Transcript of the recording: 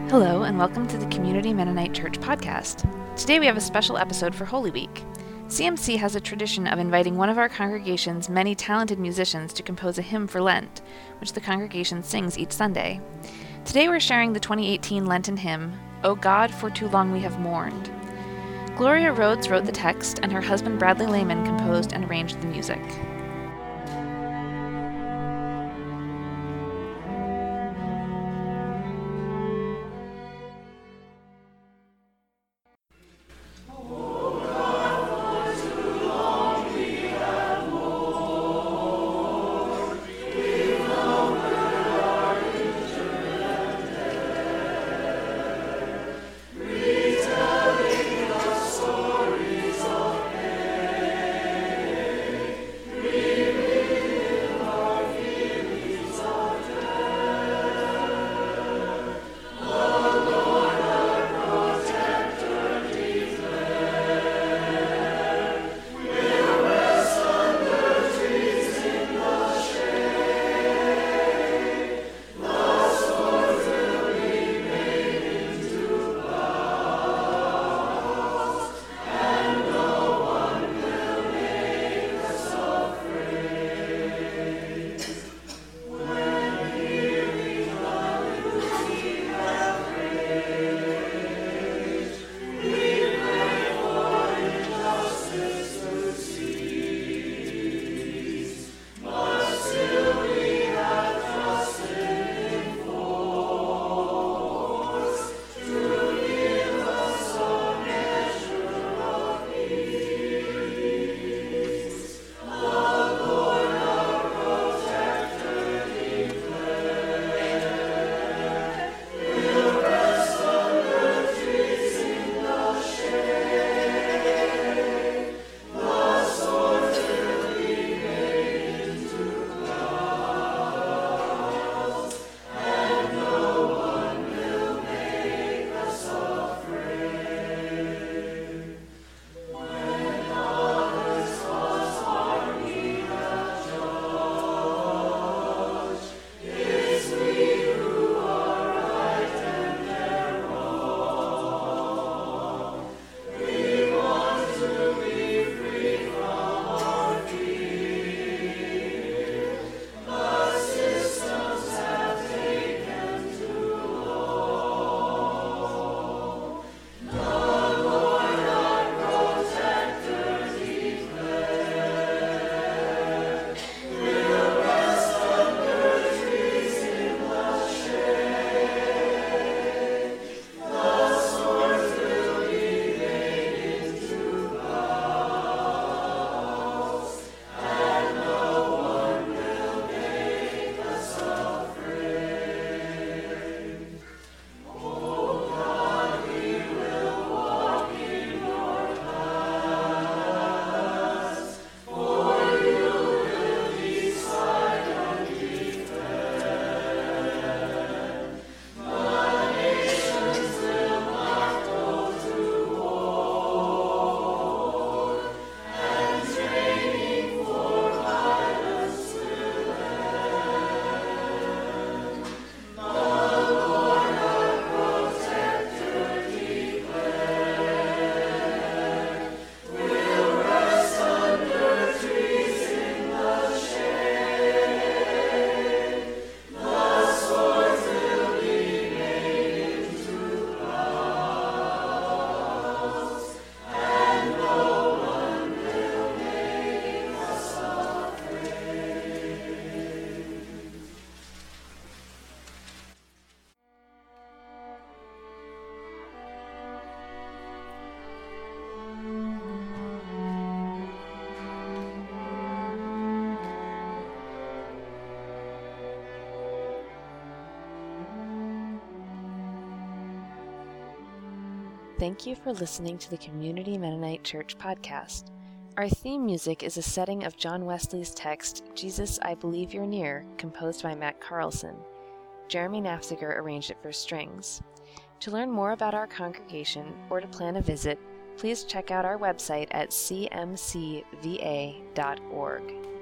Hello, and welcome to the Community Mennonite Church podcast. Today we have a special episode for Holy Week. CMC has a tradition of inviting one of our congregation's many talented musicians to compose a hymn for Lent, which the congregation sings each Sunday. Today we're sharing the 2018 Lenten hymn, O God, for too long we have mourned. Gloria Rhodes wrote the text, and her husband Bradley Lehman composed and arranged the music. Thank you for listening to the Community Mennonite Church podcast. Our theme music is a setting of John Wesley's text, Jesus, I Believe You're Near, composed by Matt Carlson. Jeremy Nafziger arranged it for strings. To learn more about our congregation or to plan a visit, please check out our website at cmcva.org.